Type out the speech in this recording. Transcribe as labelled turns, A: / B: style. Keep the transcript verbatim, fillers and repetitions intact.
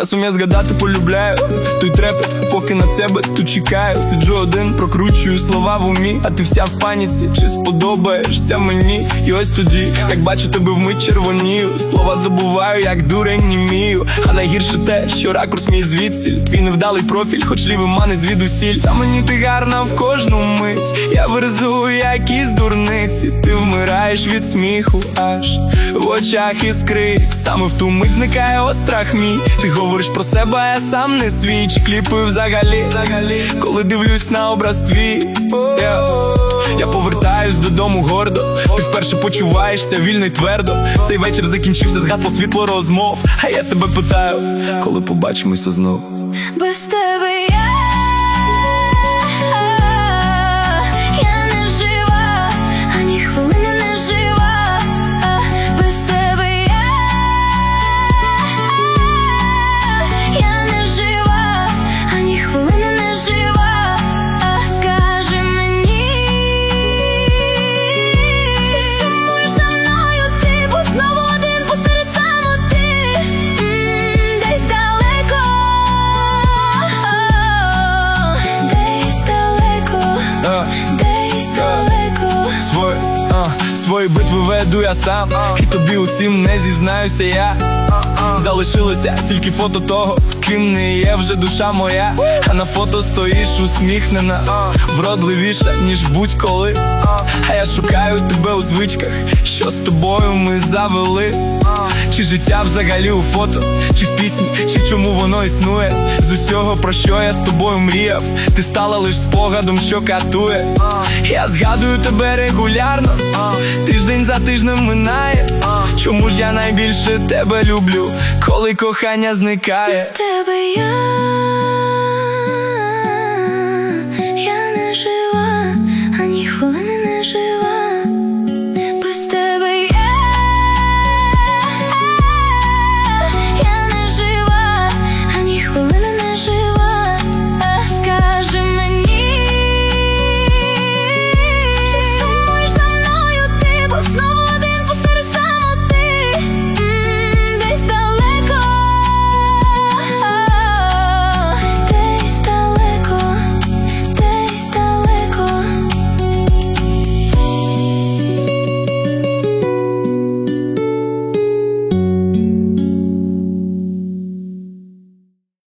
A: Часом я згадати полюбляю той трепет, поки на тебе тут чекаю. Сиджу один, прокручую слова в умі, а ти вся в паніці, чи сподобаєшся мені? І ось тоді, як бачу тебе вмить червонію, слова забуваю, як дурень німію. А найгірше те, що ракурс мій звідсіль, твій невдалий профіль, хоч лівий манить звідусіль. Та мені ти гарна в кожну мить, я верзу якісь дурниці. Ти вмираєш від сміху, аж в очах іскрить. Саме в ту мить зникає острах мій. Ти говориш про себе, а я сам не свій. Чи кліпи взагалі, коли дивлюсь на образ твій. yeah. Я повертаюсь додому гордо, ти вперше почуваєшся вільно й твердо. Цей вечір закінчився, згасло світло розмов, а я тебе питаю, коли побачимося знов.
B: Без тебе я
A: Свої битви веду я сам, і тобі у цім не зізнаюся я. Залишилося тільки фото того, ким не є вже душа моя. А на фото стоїш усміхнена, вродливіша, ніж будь-коли. А я шукаю тебе у звичках, що з тобою ми завели. Чи життя взагалі у фото, чи в пісні, чи чому воно існує. З усього, про що я з тобою мріяв, ти стала лиш спогадом, що катує. Я згадую тебе регулярно, тиждень за тижнем минає. Чому ж я найбільше тебе люблю, коли кохання зникає?
B: Без тебе я